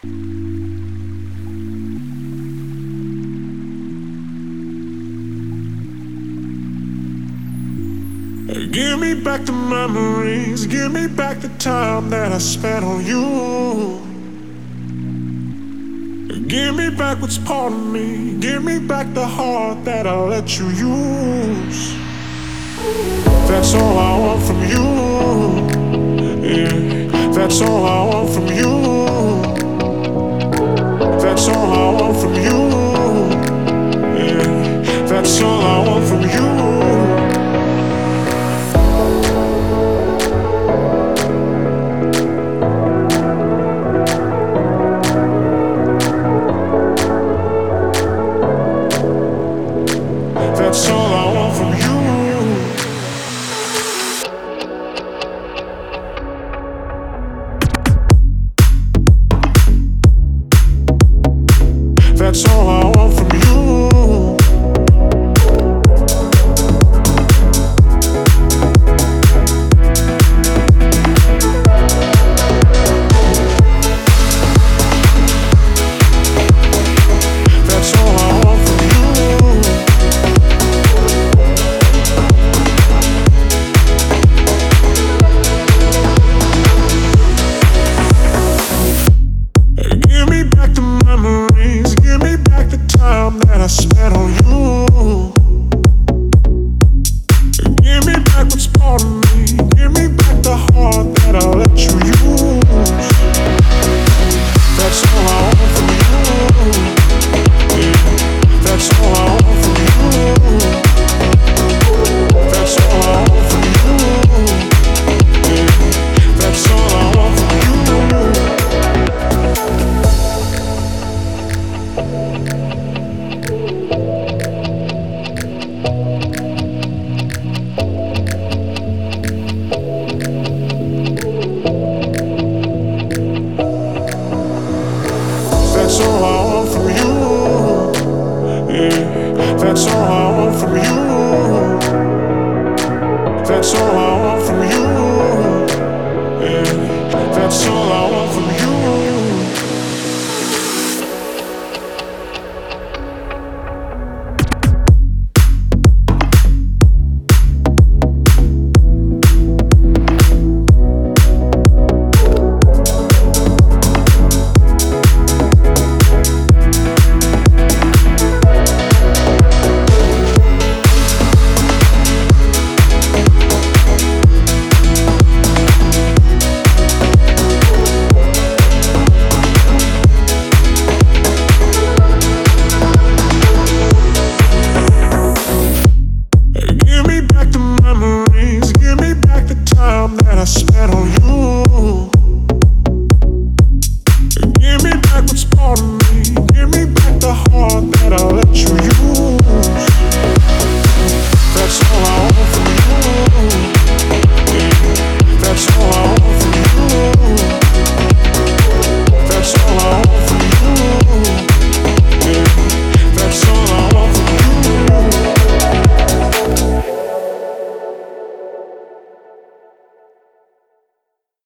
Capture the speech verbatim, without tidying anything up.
Give me back the memories, give me back the time that I spent on you. Give me back what's part of me, give me back the heart that I let you use. That's all I want from you, yeah, that's all I want from you.